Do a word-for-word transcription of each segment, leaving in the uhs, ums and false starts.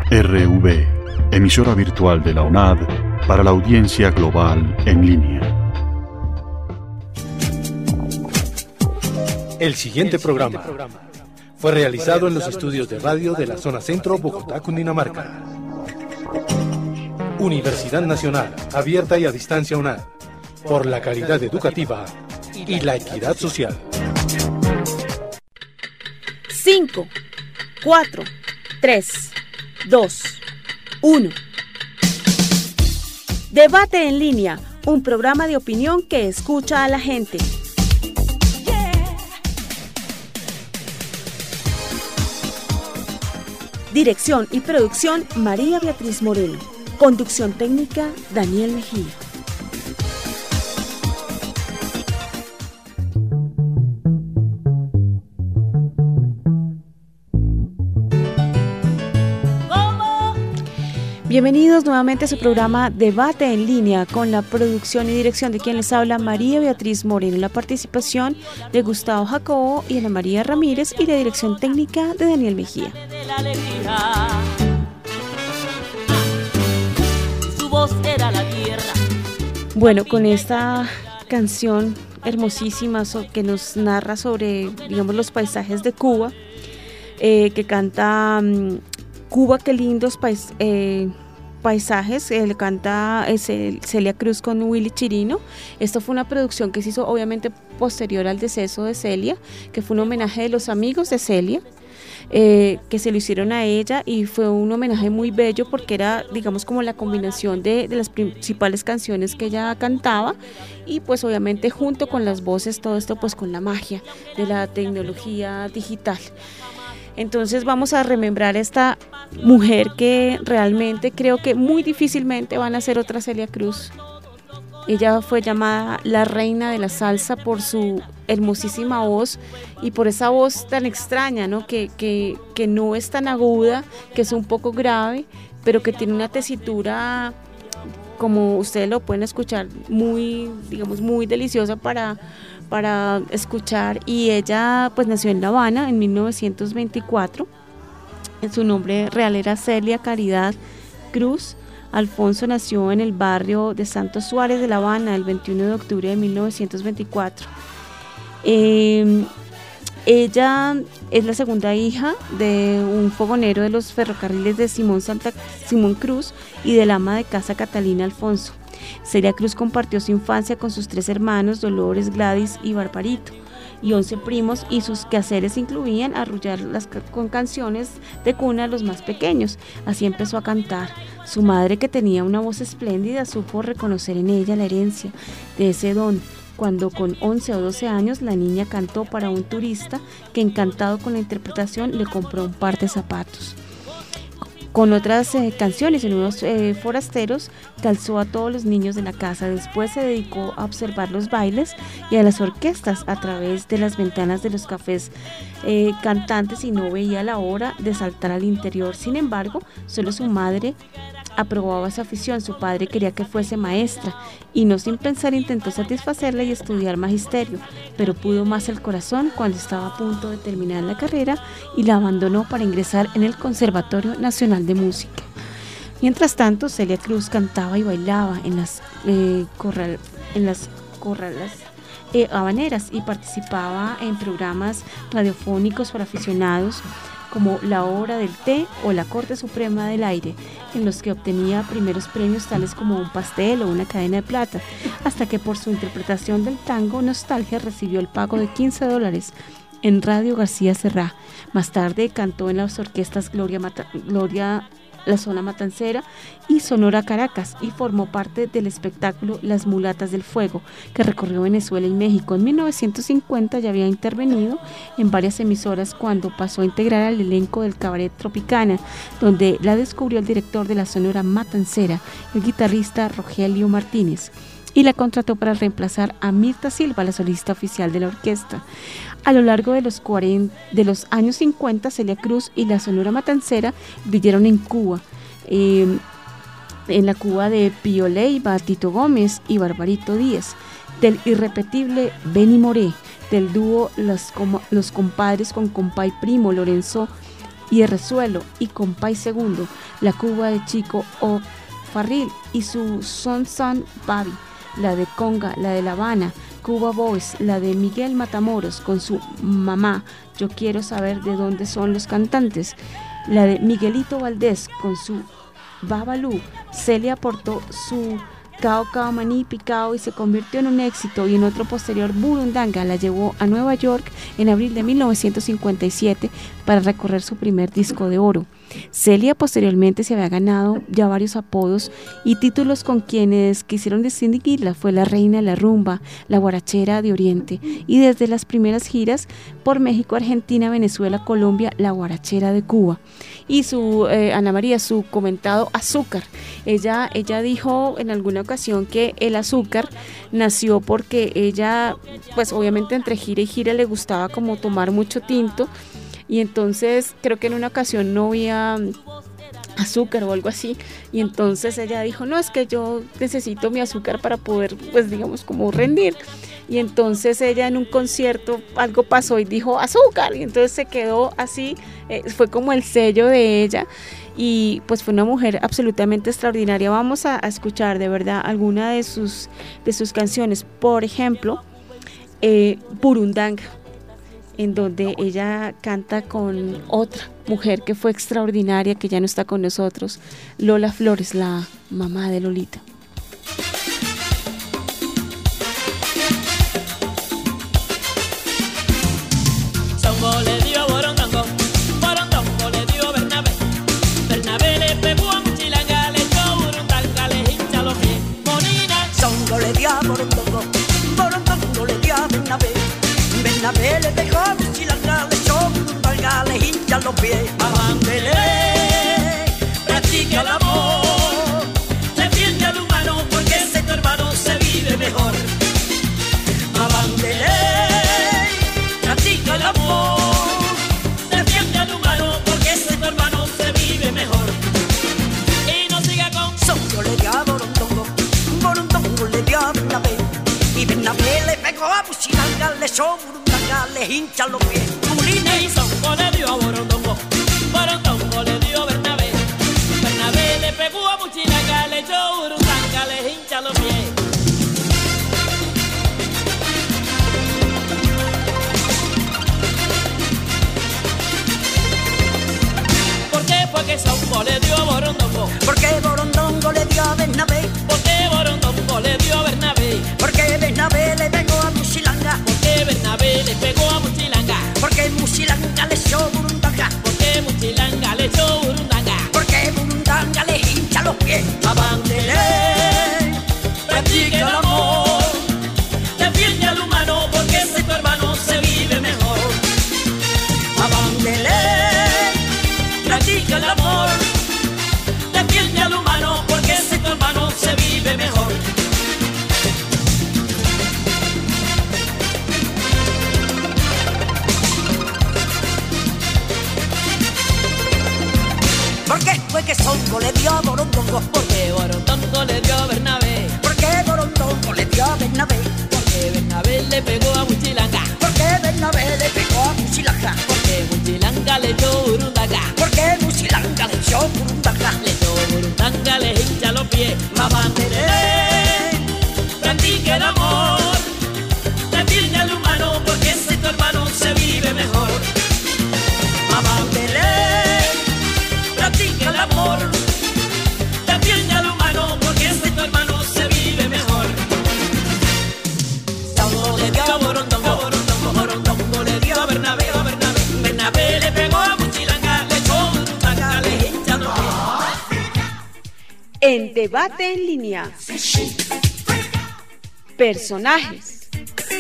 R V, emisora virtual de la UNAD para la audiencia global en línea. El siguiente programa fue realizado en los estudios de radio de la zona centro, Bogotá, Cundinamarca. Universidad Nacional, abierta y a distancia UNAD, por la calidad educativa y la equidad social. cinco, cuatro, tres, dos, uno. Debate en línea, un programa de opinión que escucha a la gente. Dirección y producción, María Beatriz Moreno. Conducción técnica, Daniel Mejía. Bienvenidos nuevamente a su programa Debate en línea, con la producción y dirección de quien les habla, María Beatriz Moreno, la participación de Gustavo Jacobo y Ana María Ramírez y la dirección técnica de Daniel Mejía. Bueno, con esta canción hermosísima que nos narra sobre, digamos, los paisajes de Cuba, eh, que canta um, Cuba, qué lindos pais, eh, paisajes, eh, le canta eh, Celia Cruz con Willy Chirino. Esto fue una producción que se hizo obviamente posterior al deceso de Celia, que fue un homenaje de los amigos de Celia, eh, que se lo hicieron a ella, y fue un homenaje muy bello porque era, digamos, como la combinación de, de las principales canciones que ella cantaba, y pues obviamente junto con las voces, todo esto pues con la magia de la tecnología digital. Entonces vamos a remembrar esta mujer que realmente creo que muy difícilmente van a ser otra Celia Cruz. Ella fue llamada la reina de la salsa por su hermosísima voz y por esa voz tan extraña, ¿no? Que, que, que no es tan aguda, que es un poco grave, pero que tiene una tesitura, como ustedes lo pueden escuchar, muy, digamos, muy deliciosa para... para escuchar. Y ella pues nació en La Habana en mil novecientos veinticuatro. Su nombre real era Celia Caridad Cruz. Alfonso nació en el barrio de Santos Suárez de La Habana el veintiuno de octubre de mil novecientos veinticuatro. Eh, ella es la segunda hija de un fogonero de los ferrocarriles de Simón, Santa, Simón Cruz y del ama de casa Catalina Alfonso. Celia Cruz compartió su infancia con sus tres hermanos, Dolores, Gladys y Barbarito, y once primos, y sus quehaceres incluían arrullarlas con canciones de cuna a los más pequeños. Así empezó a cantar. Su madre, que tenía una voz espléndida, supo reconocer en ella la herencia de ese don, cuando con once o doce años la niña cantó para un turista que, encantado con la interpretación, le compró un par de zapatos. Con otras eh, canciones en unos eh, forasteros, calzó a todos los niños de la casa. Después se dedicó a observar los bailes y a las orquestas a través de las ventanas de los cafés eh, cantantes, y no veía la hora de saltar al interior. Sin embargo, solo su madre aprobaba esa afición. Su padre quería que fuese maestra y, no sin pensar, intentó satisfacerla y estudiar magisterio, pero pudo más el corazón cuando estaba a punto de terminar la carrera y la abandonó para ingresar en el Conservatorio Nacional de Música. Mientras tanto, Celia Cruz cantaba y bailaba en las eh, corral, en las corralas eh, habaneras, y participaba en programas radiofónicos para aficionados como La Hora del Té o La Corte Suprema del Aire, en los que obtenía primeros premios tales como un pastel o una cadena de plata, hasta que por su interpretación del tango Nostalgia recibió el pago de quince dólares en Radio García Serrá. Más tarde cantó en las orquestas Gloria, Mata- Gloria La Zona Matancera y Sonora Caracas, y formó parte del espectáculo Las Mulatas del Fuego, que recorrió Venezuela y México. En mil novecientos cincuenta ya había intervenido en varias emisoras cuando pasó a integrar al elenco del Cabaret Tropicana, donde la descubrió el director de la Sonora Matancera, el guitarrista Rogelio Martínez, y la contrató para reemplazar a Mirta Silva, la solista oficial de la orquesta. A lo largo de los, cuarenta, de los años cincuenta, Celia Cruz y la Sonora Matancera brillaron en Cuba, eh, en la Cuba de Pío Leiva, Tito Gómez y Barbarito Díaz, del irrepetible Benny Moré, del dúo Los, los Compadres con compa y primo Lorenzo y Herrezuelo y Compay Segundo, la Cuba de Chico O Farril y su Son Son Babi, la de Conga, la de La Habana, Cuba Boys, la de Miguel Matamoros con su Mamá, Yo Quiero Saber de Dónde Son los Cantantes, la de Miguelito Valdés con su Babalú. Celia aportó su Cao Cao Maní Picao y se convirtió en un éxito, y en otro posterior Burundanga la llevó a Nueva York en abril de mil novecientos cincuenta y siete para recorrer su primer disco de oro. Celia posteriormente se había ganado ya varios apodos y títulos con quienes quisieron distinguirla. Fue la reina de la rumba, la guarachera de Oriente, y desde las primeras giras por México, Argentina, Venezuela, Colombia, la guarachera de Cuba. Y su eh, Ana María, su comentado azúcar. Ella, ella dijo en alguna ocasión que el azúcar nació porque ella, pues obviamente entre gira y gira le gustaba como tomar mucho tinto, y entonces creo que en una ocasión no había azúcar o algo así, y entonces ella dijo, no, es que yo necesito mi azúcar para poder, pues digamos, como rendir. Y entonces ella en un concierto algo pasó y dijo azúcar, y entonces se quedó así, eh, fue como el sello de ella, y pues fue una mujer absolutamente extraordinaria. Vamos a, a escuchar de verdad alguna de sus, de sus canciones, por ejemplo, eh, Burundanga, en donde ella canta con otra mujer que fue extraordinaria, que ya no está con nosotros, Lola Flores, la mamá de Lolita. Songo le dio borondongo, borondongo le dio Bernabé, Bernabé le pegó a Muchilanga, le echó burundanga, le hincha los pies, Monina. Songo le dio borondongo, borondongo le dio Bernabé, Bernabé le pegó a Muchilanga, le echó burundanga, le hincha los pies. Abándele, practica el amor, defiende al humano porque ese tu hermano se vive mejor. Abándele, practica el amor, defiende al humano porque ese tu hermano se vive mejor. Y no siga con Songo le dio a borondongo, borondongo le dio a Bernabé, y Bernabé le pegó a Muchilanga, le echó burundanga, le hincha los pies. Mulina. Y Songo le dio a borondongo, borondongo le dio a Bernabé, Bernabé le pegó a Muchilanga, le echó burundanga, le hincha los pies. Porque Songo le dio a borondongo, porque borondongo le dio a Bernabé, porque borondongo le dio a Bernabé, porque Bernabé le pegó a Muchilanga, porque Bernabé le pegó a Muchilanga, porque Muchilanga le echó burundanga, porque Muchilanga le echó burundanga, porque burundanga le hincha los pies. Abándele, practique el amor, defiende al humano porque ese tu hermano se vive mejor. Abándele, practica el amor, defiende al humano porque ese tu hermano se vive mejor. ¿Por qué fue que Songo le dio a borondongo? Porque borondongo le dio a Bernabé, porque borondongo le dio a Bernabé, porque Bernabé le pegó a Muchilanga, porque Bernabé le pegó a Muchilanga, porque Muchilanga le echó burundanga, porque Muchilanga le echó burundanga, le echó burundanga, le hincha los pies. Abándele, practique el amor, defiende al humano porque ese tu hermano se vive mejor. Abándele, practique el amor, defiende al humano porque ese tu hermano se vive mejor. Songo le dio a borondongo, borondongo, borondongo le dio a Bernabé, a Bernabé, Bernabé le pegó a Muchilanga, le echó burundanga, le hincha los pies. En debate en línea, personajes.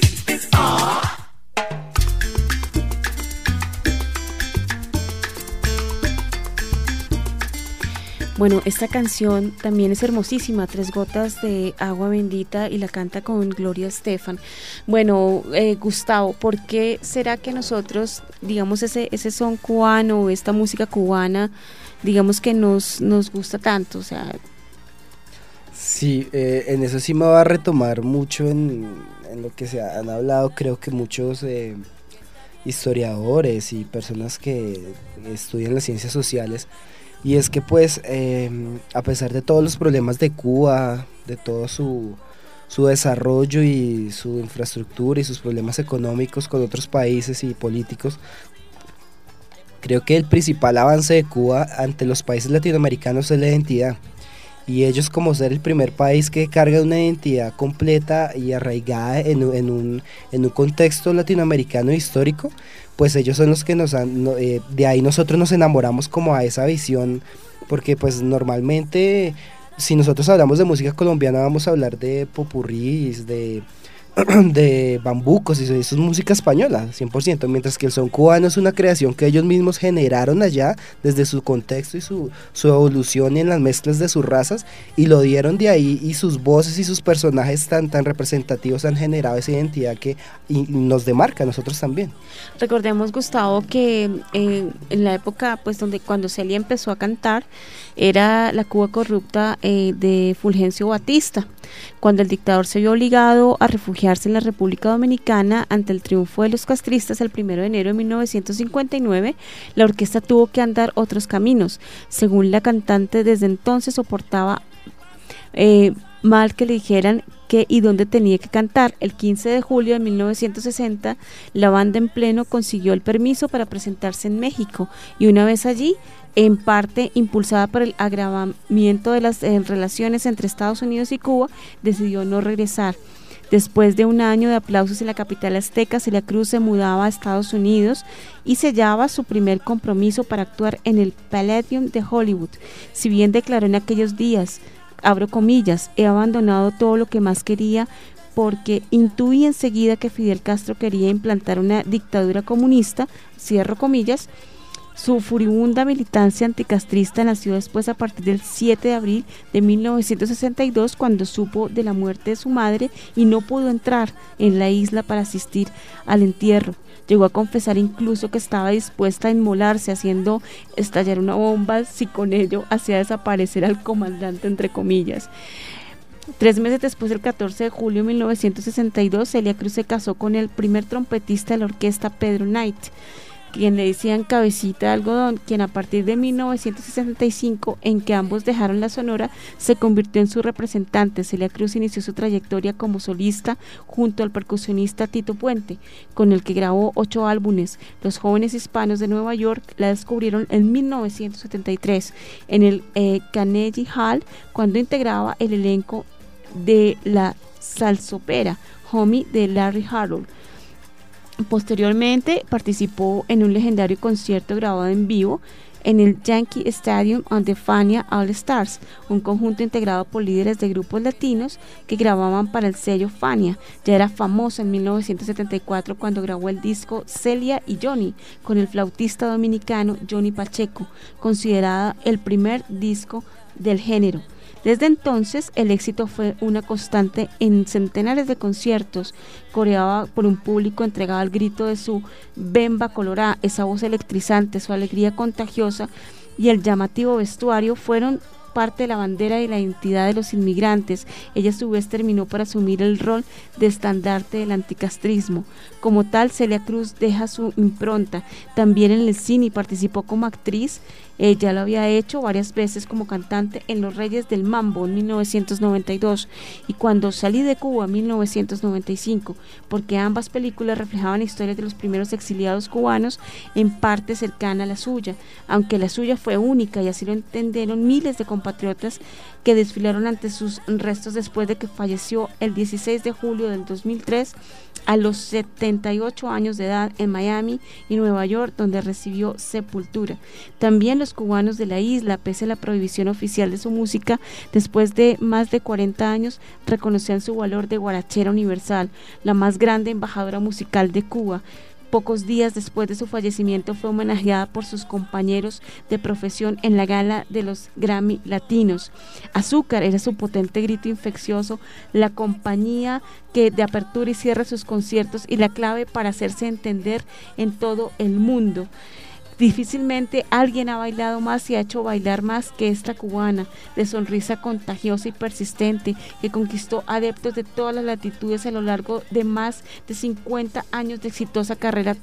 Bueno, esta canción también es hermosísima, Tres Gotas de Agua Bendita, y la canta con Gloria Estefan. Bueno, eh, Gustavo, ¿por qué será que nosotros, digamos, ese, ese son cubano, esta música cubana, digamos que nos, nos gusta tanto? O sea... Sí, eh, en eso sí me va a retomar mucho en, en lo que se han hablado. Creo que muchos eh, historiadores y personas que estudian las ciencias sociales, y es que pues eh, a pesar de todos los problemas de Cuba, de todo su, su desarrollo y su infraestructura y sus problemas económicos con otros países y políticos, creo que el principal avance de Cuba ante los países latinoamericanos es la identidad. Y ellos, como ser el primer país que carga una identidad completa y arraigada en, en, un, en un contexto latinoamericano histórico, pues ellos son los que nos han, no, eh, de ahí nosotros nos enamoramos como a esa visión, porque pues normalmente si nosotros hablamos de música colombiana vamos a hablar de popurrís, de... de bambucos, y eso es música española cien por ciento, mientras que el son cubano es una creación que ellos mismos generaron allá desde su contexto y su, su evolución en las mezclas de sus razas, y lo dieron de ahí, y sus voces y sus personajes tan, tan representativos han generado esa identidad que y nos demarca a nosotros también. Recordemos, Gustavo, que eh, en la época pues donde cuando Celia empezó a cantar era la Cuba corrupta eh, de Fulgencio Batista, cuando el dictador se vio obligado a refugiarse en la República Dominicana ante el triunfo de los castristas el primero de enero de mil novecientos cincuenta y nueve, la orquesta tuvo que andar otros caminos. Según la cantante, desde entonces soportaba eh, mal que le dijeran qué y dónde tenía que cantar. El quince de julio de mil novecientos sesenta, la banda en pleno consiguió el permiso para presentarse en México, y una vez allí, en parte impulsada por el agravamiento de las eh, relaciones entre Estados Unidos y Cuba, decidió no regresar. Después de un año de aplausos en la capital azteca, Celia Cruz se mudaba a Estados Unidos y sellaba su primer compromiso para actuar en el Palladium de Hollywood. Si bien declaró en aquellos días, abro comillas, he abandonado todo lo que más quería porque intuí enseguida que Fidel Castro quería implantar una dictadura comunista, cierro comillas. Su furibunda militancia anticastrista nació después a partir del siete de abril de mil novecientos sesenta y dos, cuando supo de la muerte de su madre y no pudo entrar en la isla para asistir al entierro. Llegó a confesar incluso que estaba dispuesta a inmolarse haciendo estallar una bomba si con ello hacía desaparecer al comandante, entre comillas. Tres meses después, el catorce de julio de mil novecientos sesenta y dos, Celia Cruz se casó con el primer trompetista de la orquesta, Pedro Knight, quien le decían Cabecita de Algodón, quien a partir de mil novecientos sesenta y cinco, en que ambos dejaron la Sonora, se convirtió en su representante. Celia Cruz inició su trayectoria como solista junto al percusionista Tito Puente, con el que grabó ocho álbumes. Los jóvenes hispanos de Nueva York la descubrieron en mil novecientos setenta y tres en el eh, Carnegie Hall, cuando integraba el elenco de la salsopera Homie de Larry Harlow. Posteriormente participó en un legendario concierto grabado en vivo en el Yankee Stadium on the Fania All Stars, un conjunto integrado por líderes de grupos latinos que grababan para el sello Fania. Ya era famoso en mil novecientos setenta y cuatro cuando grabó el disco Celia y Johnny con el flautista dominicano Johnny Pacheco, considerada el primer disco del género. Desde entonces, el éxito fue una constante en centenares de conciertos, coreaba por un público entregado al grito de su bemba colorada. Esa voz electrizante, su alegría contagiosa y el llamativo vestuario fueron parte de la bandera y la identidad de los inmigrantes. Ella a su vez terminó por asumir el rol de estandarte del anticastrismo. Como tal, Celia Cruz deja su impronta también en el cine y participó como actriz. Ella lo había hecho varias veces como cantante en Los Reyes del Mambo en mil novecientos noventa y dos y Cuando salí de Cuba en mil novecientos noventa y cinco, porque ambas películas reflejaban historias de los primeros exiliados cubanos en parte cercana a la suya, aunque la suya fue única y así lo entendieron miles de compatriotas que desfilaron ante sus restos después de que falleció el dieciséis de julio del dos mil tres a los setenta y ocho años de edad en Miami y Nueva York, donde recibió sepultura. También los cubanos de la isla, pese a la prohibición oficial de su música, después de más de cuarenta años, reconocían su valor de guarachera universal, la más grande embajadora musical de Cuba. Pocos días después de su fallecimiento fue homenajeada por sus compañeros de profesión en la gala de los Grammy Latinos. Azúcar era su potente grito infeccioso, la compañía que de apertura y cierre sus conciertos y la clave para hacerse entender en todo el mundo. Difícilmente alguien ha bailado más y ha hecho bailar más que esta cubana, de sonrisa contagiosa y persistente, que conquistó adeptos de todas las latitudes a lo largo de más de cincuenta años de exitosa carrera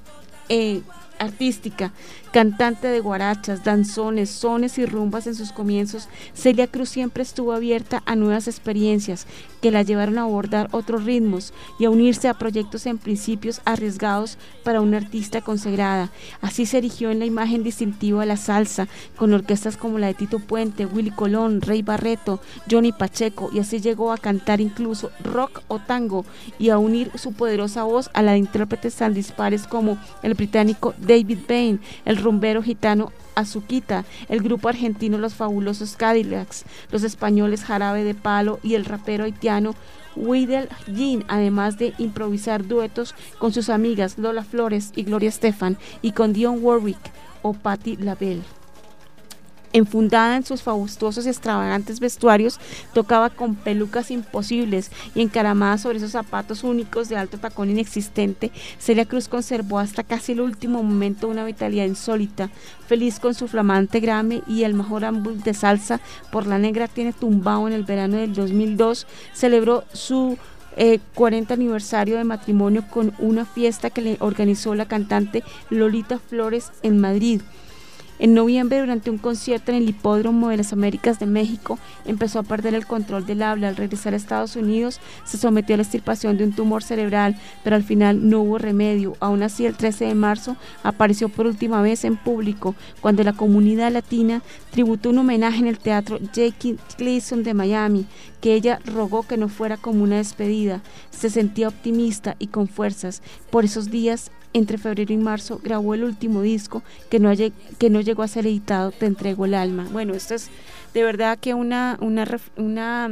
eh, artística, cantante de guarachas, danzones, sones y rumbas en sus comienzos, Celia Cruz siempre estuvo abierta a nuevas experiencias que la llevaron a abordar otros ritmos y a unirse a proyectos en principios arriesgados para una artista consagrada. Así se erigió en la imagen distintiva de la salsa, con orquestas como la de Tito Puente, Willy Colón, Rey Barreto, Johnny Pacheco, y así llegó a cantar incluso rock o tango y a unir su poderosa voz a la de intérpretes tan dispares como el británico David Bain, el rumbero gitano Azuquita, el grupo argentino Los Fabulosos Cadillacs, los españoles Jarabe de Palo y el rapero haitiano Widel Jean, además de improvisar duetos con sus amigas Lola Flores y Gloria Estefan y con Dionne Warwick o Patti LaBelle. Enfundada en sus fastuosos y extravagantes vestuarios, tocaba con pelucas imposibles y encaramada sobre esos zapatos únicos de alto tacón inexistente. Celia Cruz conservó hasta casi el último momento una vitalidad insólita, feliz con su flamante Grammy y el mejor álbum de salsa Por la Negra tiene tumbao en el verano del dos mil dos, celebró su Eh, cuarenta aniversario de matrimonio con una fiesta que le organizó la cantante Lolita Flores en Madrid. En noviembre, durante un concierto en el Hipódromo de las Américas de México, empezó a perder el control del habla. Al regresar a Estados Unidos, se sometió a la extirpación de un tumor cerebral, pero al final no hubo remedio. Aún así, el trece de marzo apareció por última vez en público, cuando la comunidad latina tributó un homenaje en el Teatro Jackie Gleason de Miami, que ella rogó que no fuera como una despedida. Se sentía optimista y con fuerzas. Por esos días, entre febrero y marzo, grabó el último disco que no, que no llegó a ser editado, Te entrego el alma. Bueno, esto es de verdad que una, una, una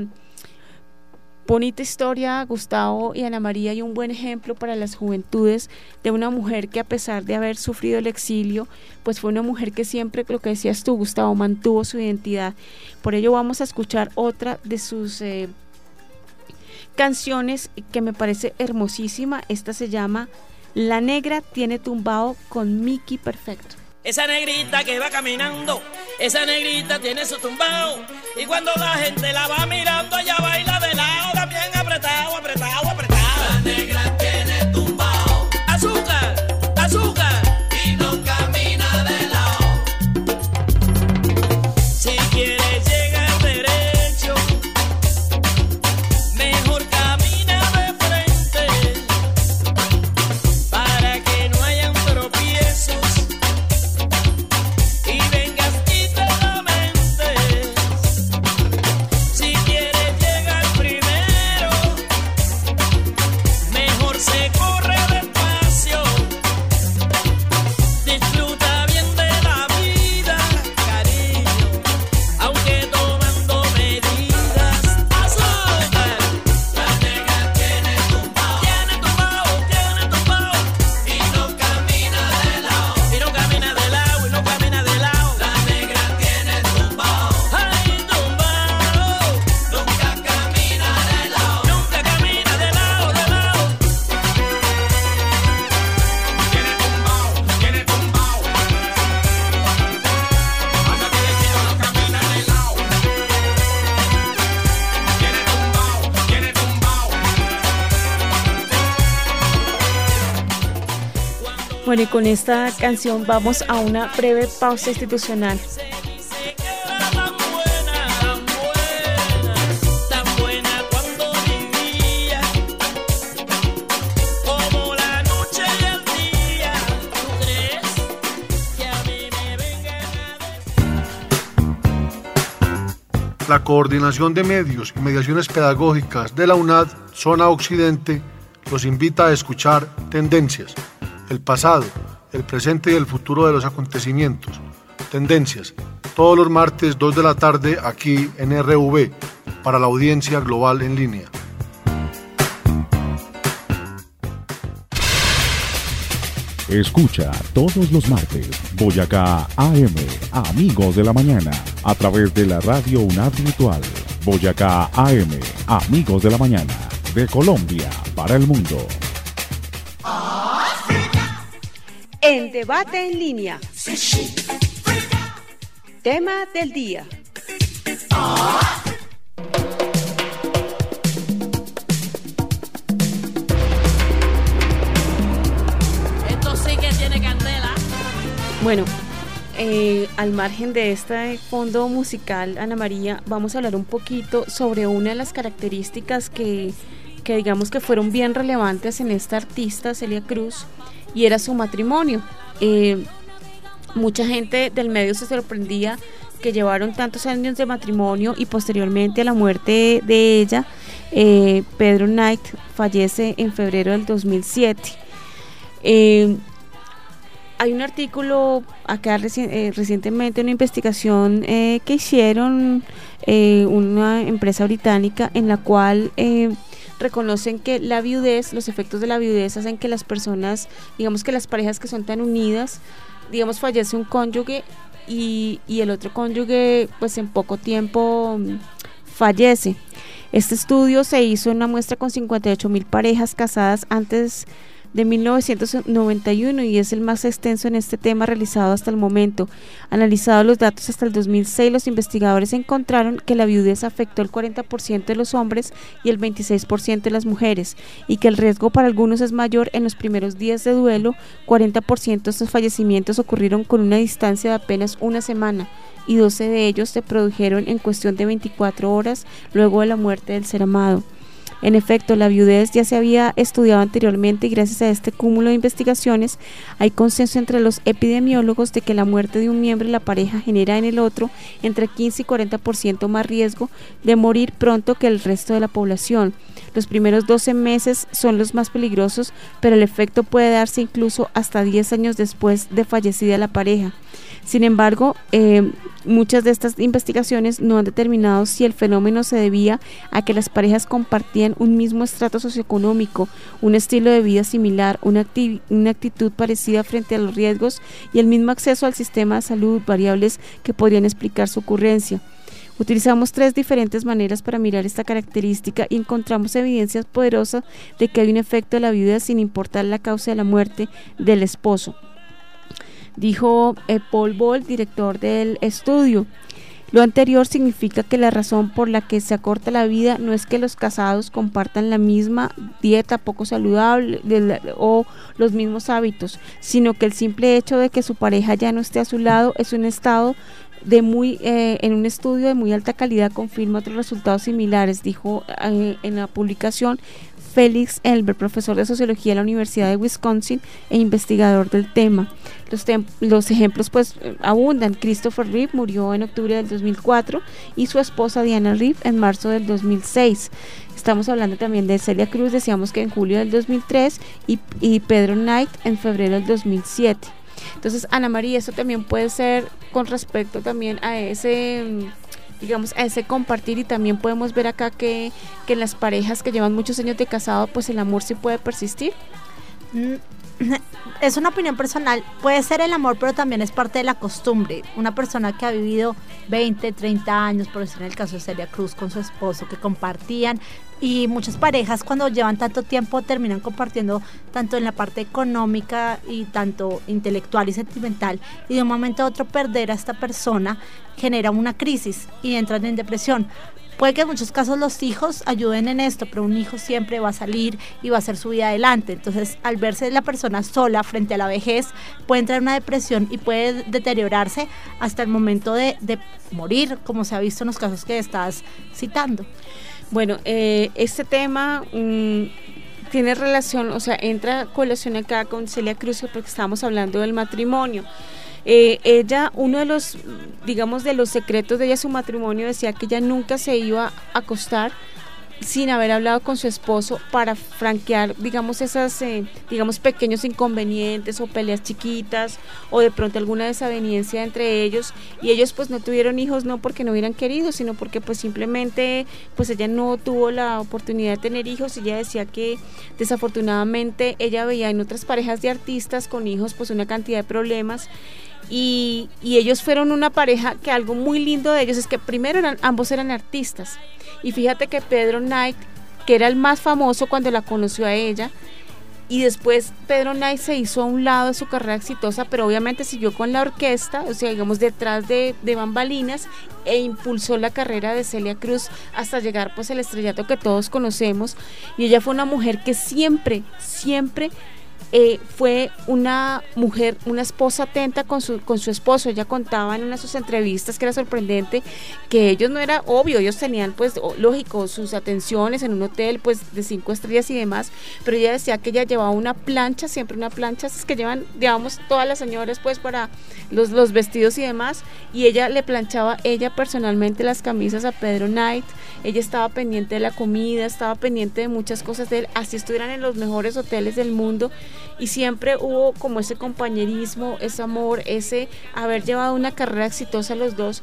bonita historia, Gustavo y Ana María, y un buen ejemplo para las juventudes de una mujer que, a pesar de haber sufrido el exilio, pues fue una mujer que siempre, lo que decías tú, Gustavo, mantuvo su identidad. Por ello vamos a escuchar otra de sus eh, canciones que me parece hermosísima. Esta se llama La Negra tiene tumbao, con Mickey Perfecto. Esa negrita que va caminando, esa negrita tiene su tumbao, y cuando la gente la va mirando, ella baila de lado, también apretado, apretado, apretado. La negra tiene tumbao, azúcar, azúcar, y no camina de lado. Si quieres llegar derecho, mejor camina de frente, para que no hayan tropiezos y vengas y te lamentes. Si quieres llegar primero, mejor se corre despacio. Disfruta bien de la vida, cariño, aunque tomando medidas. Azúcar, la negra tiene tumbao, tiene tumbao, tiene tumbao, y no camina de lado, y no camina de lado, y no camina de lado. La negra tiene tumbao, ay, tumbao, nunca camina de lado, nunca camina de lado, de lado. Tiene tumbao, tiene tumbao, hasta que le quiero no camina de lado. Tiene tumbao, tiene tumbao. Bueno, y con esta canción vamos a una breve pausa institucional. Se queda tan buena, tan buena, tan buena cuando vivía, como la noche y el día. ¿Tú crees que a mí me vengan a decir? La Coordinación de Medios y Mediaciones Pedagógicas de la UNAD, Zona Occidente, los invita a escuchar Tendencias, el pasado, el presente y el futuro de los acontecimientos. Tendencias, todos los martes dos de la tarde aquí en R V, para la audiencia global en línea. Escucha todos los martes Boyacá A M, Amigos de la Mañana, a través de la radio UNAD Virtual. Boyacá A M, Amigos de la Mañana, de Colombia para el mundo. En Debate en Línea. Tema del día. Esto sí que tiene que Bueno, eh, al margen de este fondo musical, Ana María, vamos a hablar un poquito sobre una de las características que, que digamos que fueron bien relevantes en esta artista, Celia Cruz, y era su matrimonio. Eh, mucha gente del medio se sorprendía que llevaron tantos años de matrimonio y posteriormente a la muerte de ella, eh, Pedro Knight fallece en febrero del dos mil siete. Eh, hay un artículo acá reci- eh, recientemente, una investigación eh, que hicieron eh, una empresa británica en la cual eh, reconocen que la viudez, los efectos de la viudez hacen que las personas, digamos que las parejas que son tan unidas, digamos fallece un cónyuge y, y el otro cónyuge pues en poco tiempo fallece. Este estudio se hizo en una muestra con cincuenta y ocho mil parejas casadas antes de mil novecientos noventa y uno y es el más extenso en este tema realizado hasta el momento. Analizados los datos hasta el dos mil seis, los investigadores encontraron que la viudez afectó el cuarenta por ciento de los hombres y el veintiséis por ciento de las mujeres, y que el riesgo para algunos es mayor en los primeros días de duelo. cuarenta por ciento de estos fallecimientos ocurrieron con una distancia de apenas una semana, y doce de ellos se produjeron en cuestión de veinticuatro horas luego de la muerte del ser amado. En efecto, la viudez ya se había estudiado anteriormente y gracias a este cúmulo de investigaciones hay consenso entre los epidemiólogos de que la muerte de un miembro de la pareja genera en el otro entre quince y cuarenta por ciento más riesgo de morir pronto que el resto de la población. Los primeros doce meses son los más peligrosos, pero el efecto puede darse incluso hasta diez años después de fallecida la pareja. Sin embargo, eh, muchas de estas investigaciones no han determinado si el fenómeno se debía a que las parejas compartían un mismo estrato socioeconómico, un estilo de vida similar, una, acti- una actitud parecida frente a los riesgos y el mismo acceso al sistema de salud, variables que podrían explicar su ocurrencia. Utilizamos tres diferentes maneras para mirar esta característica y encontramos evidencias poderosas de que hay un efecto de la viudez sin importar la causa de la muerte del esposo. Dijo eh, Paul Ball, director del estudio. Lo anterior significa que la razón por la que se acorta la vida no es que los casados compartan la misma dieta poco saludable de la, o los mismos hábitos, sino que el simple hecho de que su pareja ya no esté a su lado es un estado de muy eh, en un estudio de muy alta calidad confirma otros resultados similares, dijo eh, en la publicación Félix Elber, profesor de sociología de la Universidad de Wisconsin e investigador del tema. Los, tem- los ejemplos pues abundan. Christopher Reeve murió en octubre del dos mil cuatro y su esposa Diana Reeve en marzo del dos mil seis. Estamos hablando también de Celia Cruz, decíamos que en julio del dos mil tres, y, y Pedro Knight en febrero del dos mil siete. Entonces, Ana María, eso también puede ser con respecto también a ese, digamos, a ese compartir, y también podemos ver acá que, que en las parejas que llevan muchos años de casado, pues el amor sí puede persistir. Es una opinión personal, puede ser el amor, pero también es parte de la costumbre. Una persona que ha vivido veinte, treinta años, por decir en el caso de Celia Cruz, con su esposo, que compartían, y muchas parejas cuando llevan tanto tiempo terminan compartiendo tanto en la parte económica y tanto intelectual y sentimental, y de un momento a otro perder a esta persona genera una crisis y entran en depresión. Puede que en muchos casos los hijos ayuden en esto, pero un hijo siempre va a salir y va a hacer su vida adelante. Entonces, al verse la persona sola frente a la vejez, puede entrar en una depresión y puede deteriorarse hasta el momento de, de morir, como se ha visto en los casos que estás citando. Bueno, eh, este tema mmm, tiene relación, o sea, entra colación acá con Celia Cruz, porque estamos hablando del matrimonio. Eh, ella, uno de los, digamos, de los secretos de ella, su matrimonio, decía que ella nunca se iba a acostar sin haber hablado con su esposo para franquear, digamos, esas, eh, digamos, pequeños inconvenientes o peleas chiquitas o de pronto alguna desaveniencia entre ellos, y ellos pues no tuvieron hijos no porque no hubieran querido, sino porque pues simplemente pues ella no tuvo la oportunidad de tener hijos, y ella decía que desafortunadamente ella veía en otras parejas de artistas con hijos pues una cantidad de problemas. Y, y ellos fueron una pareja que algo muy lindo de ellos es que primero eran, ambos eran artistas, y fíjate que Pedro Knight, que era el más famoso cuando la conoció a ella, y después Pedro Knight se hizo a un lado de su carrera exitosa, pero obviamente siguió con la orquesta, o sea, digamos, detrás de, de bambalinas, e impulsó la carrera de Celia Cruz hasta llegar pues al estrellato que todos conocemos. Y ella fue una mujer que siempre, siempre eh, fue una mujer, una esposa atenta con su, con su esposo. Ella contaba en una de sus entrevistas, que era sorprendente, que ellos no era obvio, ellos tenían pues lógico sus atenciones en un hotel pues de cinco estrellas y demás, pero ella decía que ella llevaba una plancha, siempre una plancha, es que llevan, digamos, todas las señoras pues para los, los vestidos y demás, y ella le planchaba ella personalmente las camisas a Pedro Knight. Ella estaba pendiente de la comida, estaba pendiente de muchas cosas de él, así estuvieran en los mejores hoteles del mundo, y siempre hubo como ese compañerismo, ese amor, ese haber llevado una carrera exitosa los dos,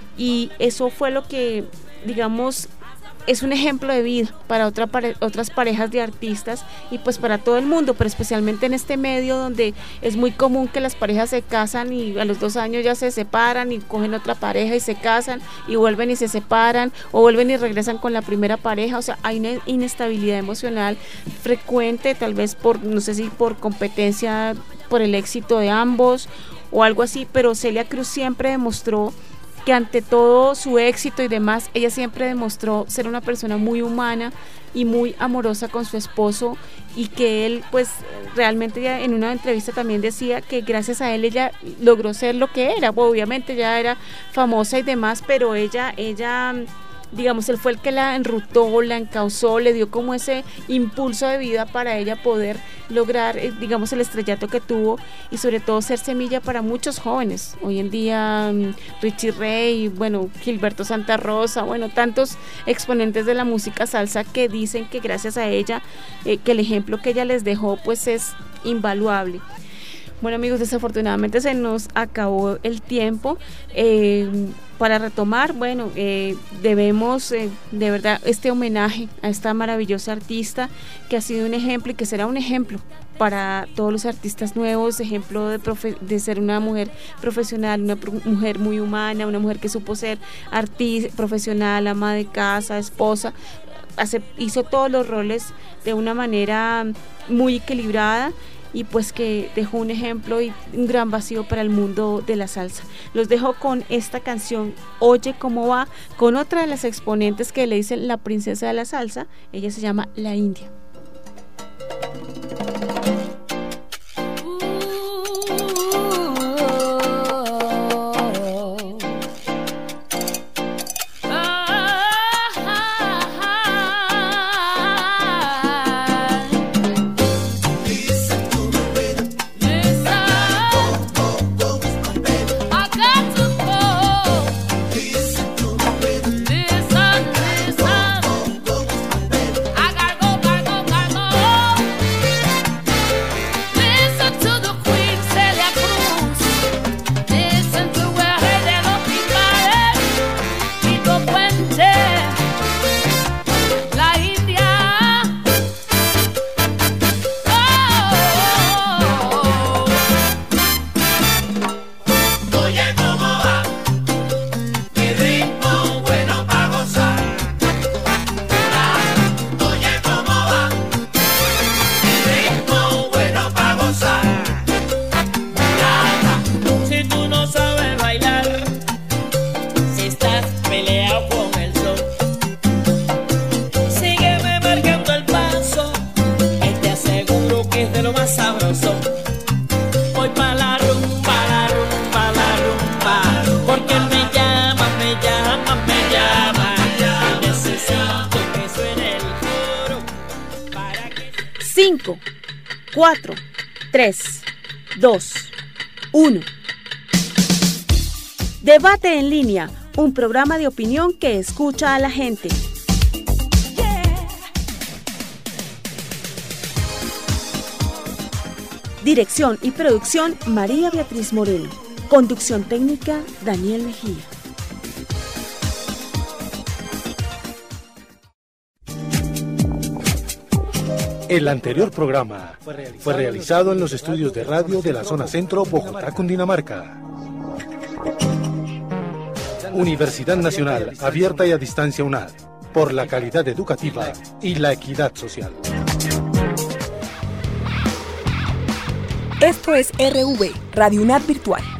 y eso fue lo que, digamos, es un ejemplo de vida para otra pare- otras parejas de artistas y pues para todo el mundo, pero especialmente en este medio donde es muy común que las parejas se casan y a los dos años ya se separan y cogen otra pareja y se casan y vuelven y se separan o vuelven y regresan con la primera pareja. O sea, hay una inestabilidad emocional frecuente, tal vez por, no sé si por competencia, por el éxito de ambos o algo así, pero Celia Cruz siempre demostró que ante todo su éxito y demás, ella siempre demostró ser una persona muy humana y muy amorosa con su esposo, y que él pues realmente, ya en una entrevista también decía que gracias a él ella logró ser lo que era. Obviamente ya era famosa y demás, pero ella, ella digamos, él fue el que la enrutó, la encauzó, le dio como ese impulso de vida para ella poder lograr, eh, digamos, el estrellato que tuvo, y sobre todo ser semilla para muchos jóvenes. Hoy en día um, Richie Ray, bueno, Gilberto Santa Rosa, bueno, tantos exponentes de la música salsa que dicen que gracias a ella, eh, que el ejemplo que ella les dejó pues es invaluable. Bueno, amigos, desafortunadamente se nos acabó el tiempo. Eh, para retomar, bueno, eh, debemos eh, de verdad este homenaje a esta maravillosa artista que ha sido un ejemplo y que será un ejemplo para todos los artistas nuevos, ejemplo de, profe- de ser una mujer profesional, una pro- mujer muy humana, una mujer que supo ser artista, profesional, ama de casa, esposa. Hace, hizo todos los roles de una manera muy equilibrada, y pues que dejó un ejemplo y un gran vacío para el mundo de la salsa. Los dejo con esta canción, Oye Cómo Va, con otra de las exponentes que le dicen la princesa de la salsa. Ella se llama La India. cinco, cuatro, tres, dos, uno. Debate en línea, un programa de opinión que escucha a la gente. Dirección y producción, María Beatriz Moreno. Conducción técnica, Daniel Mejía. El anterior programa fue realizado en los estudios de radio de la zona centro, Bogotá, Cundinamarca. Universidad Nacional, abierta y a distancia UNAD, por la calidad educativa y la equidad social. Esto es R V, Radio UNAD Virtual.